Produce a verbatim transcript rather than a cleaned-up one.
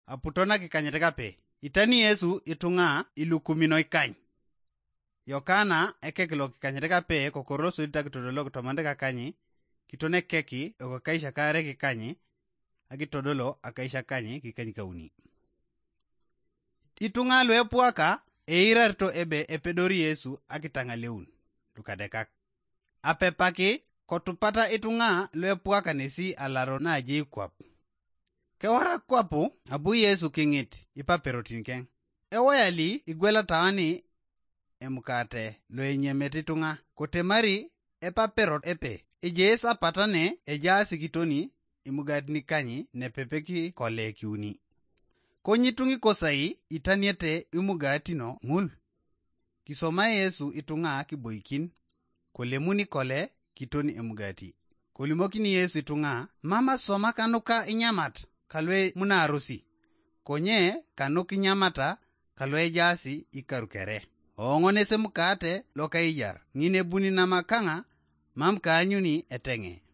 aputona kikanyete kape. Itani Yesu itunga ilukumino ikany. Yokana ekekilo kikanyete kape kokoro sudita kitodolo kutomande kakanyi. Kitone keki okakaisha kare kikanyi. Akitodolo akaisha kanyi kikanyi kauni. Itunga lwe puaka eirarto ebe epedori Yesu akitanga leun. Lukadekak. Apepaki kotupata itunga lwe puaka nesi alaro na aji kwap. Kewara kwapu abu Yesu kingit ipaperotin keng. Ewoyali igwela tawani emukate lwe nyemeti tunga. Kotemari epaperot epe. Ejesa patane ejasi kitoni imugadni kanyi nepepeki kole kiuni. Konyitungi kosai itaniete imugatino ngul. Kisoma Yesu itunga kiboikin. Kolemuni kole kitoni emugati. Kolimokini Yesu itunga mama soma kanuka inyamat kalwe muna arusi. Konye kanuki nyamata kalwe jasi ikarukere. Ongonese mukate loka ijar. Ngine buni na makanga mam kanyuni etenge.